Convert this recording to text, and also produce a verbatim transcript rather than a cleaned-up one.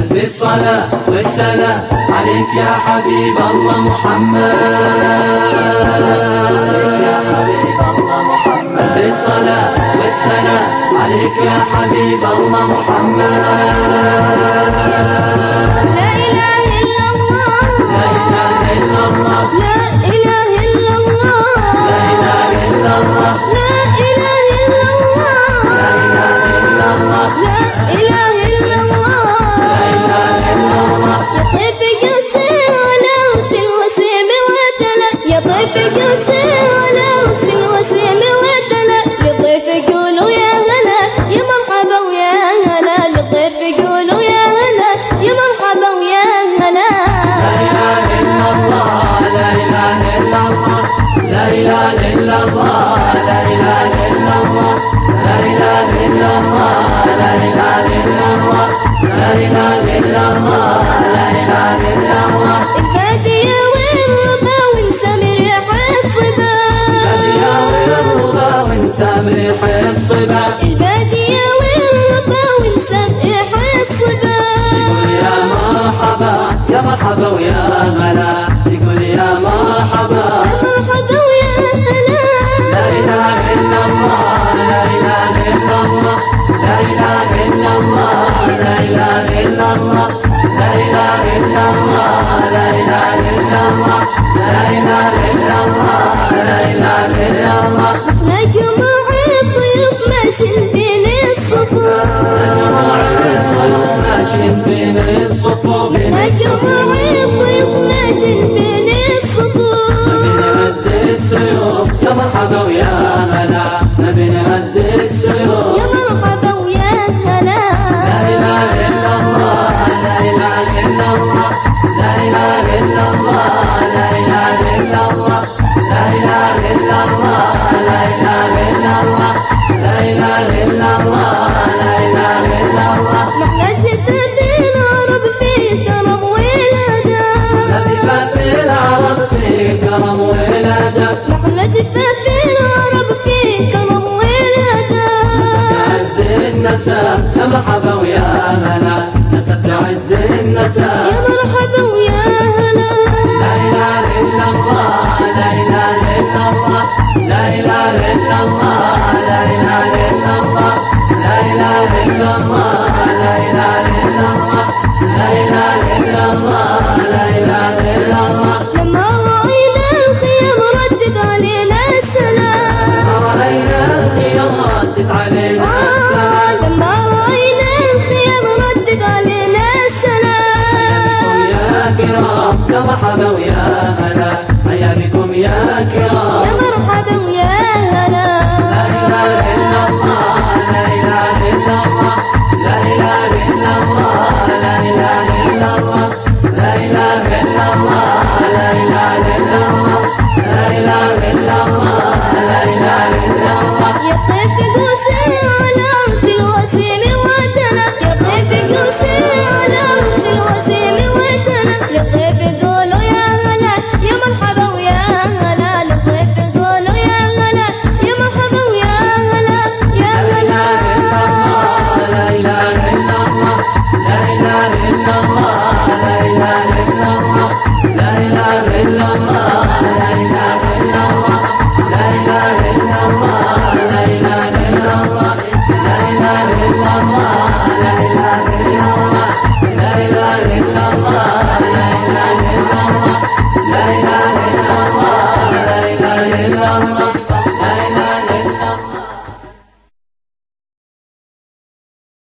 ألف الصلاة والسلام عليك يا حبيب الله محمد. يا حبيب الله محمد. ألف الصلاة والسلام عليك يا حبيب الله محمد. لا إله إلا الله، لا إله إلا الله، لا إله إلا الله، لا إله إلا الله، لا إله إلا الله، لا إله إلا الله، لا إله إلا الله، لا إله إلا الله. يا طيب قوسي ولا أرسل وسيم وتلا، يا طيب قوسي ولا أرسل وسيم وتلا، للضيف قولوا يا هلا يا مرحبا ويا هلا، للضيف قولوا يا هلا يا مرحبا ويا هلا. لا إله إلا الله، لا إله إلا الله، لا إله إلا الله، لا إله إلا الله، لا إله إلا الله، لا إله إلا الله، لا إله إلا الله، لا إله إلا الله. البادية والربا ونسمر ريح الصبا، البادية والربا ونسمر ريح الصبا، البادية والربا ونسمر ريح الصبا. يقول يا مرحبا يا مرحبا ويا هلا، يقول يا مرحبا يا مرحبا ويا هلا. لا إله إلا الله، لا إله إلا الله، لا إله إلا الله، لا إله إلا الله، لا إله إلا الله، لا إله إلا الله، لا إله إلا الله، لا إله إلا الله. لا جماع الضيوف ماشيين بين الصفوف، ماشيين بين الصفوف، لا جماع الضيوف ماشيين بين الصفوف. بنهز السيوف يا مرحبا ويا هلا، بنهز السيوف يا مرحبا ويا هلا. لا إله إلا الله، لا إله إلا الله، لا إله إلا الله، لا إله إلا الله، لا إله إلا الله، لا إله إلا الله، لا إله إلا الله، لا إله إلا الله. نحن ستة العرب في كرم والأدب، نزفت العرب في كرم والأدب، نحن ستة العرب في كرم والأدب. عز النساء يا مرحبا ويا هلا، نسبت عز النساء. يا مرحبا ويا هلا. لا إله إلا الله، لا إله إلا الله، لا إله إلا الله، لا إله إلا الله، لا إله إلا الله، لا إله إلا الله، لا إله إلا الله، لا إله إلا الله. لما رأينا الخيام ردت علينا السلام، رأينا الخيام ردت علينا السلام. آه لما رأينا الخيام ردت علينا السلام. يا كرام يا مرحبا ويا هلا، حيا بكم يا كرام.